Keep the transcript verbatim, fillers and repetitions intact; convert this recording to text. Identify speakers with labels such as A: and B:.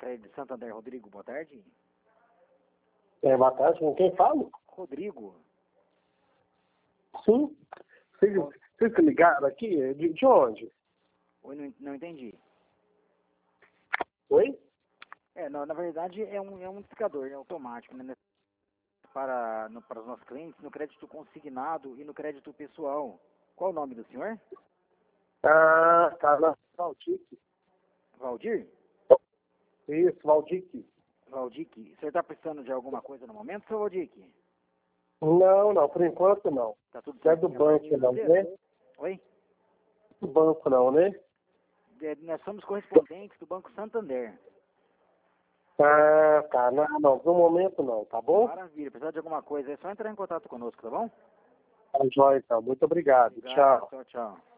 A: Crédito Santander, Rodrigo, boa tarde.
B: É, boa tarde, com quem falo?
A: Rodrigo.
B: Sim. Vocês, vocês ligaram aqui? De, de onde?
A: Oi, não, não entendi.
B: Oi?
A: É, não, na verdade é um, é um indicador, é automático, né? Para, no, para os nossos clientes, no crédito consignado e no crédito pessoal. Qual o nome do senhor?
B: Ah, tá na Valdic.
A: Valdir?
B: Isso, Valdic.
A: Valdic. O senhor está precisando de alguma coisa no momento, seu Valdic?
B: Não, não, por enquanto não.
A: Tá tudo
B: Não é
A: certo?
B: do banco não, né?
A: Oi?
B: Do banco não, né?
A: É, nós somos correspondentes do Banco Santander.
B: Ah, tá. Não, não, no momento não, tá bom?
A: Maravilha. Precisar de alguma coisa, é só entrar em contato conosco, tá bom?
B: Tá jóia, então. Muito obrigado.
A: Obrigado.
B: Tchau.
A: Tchau, tchau.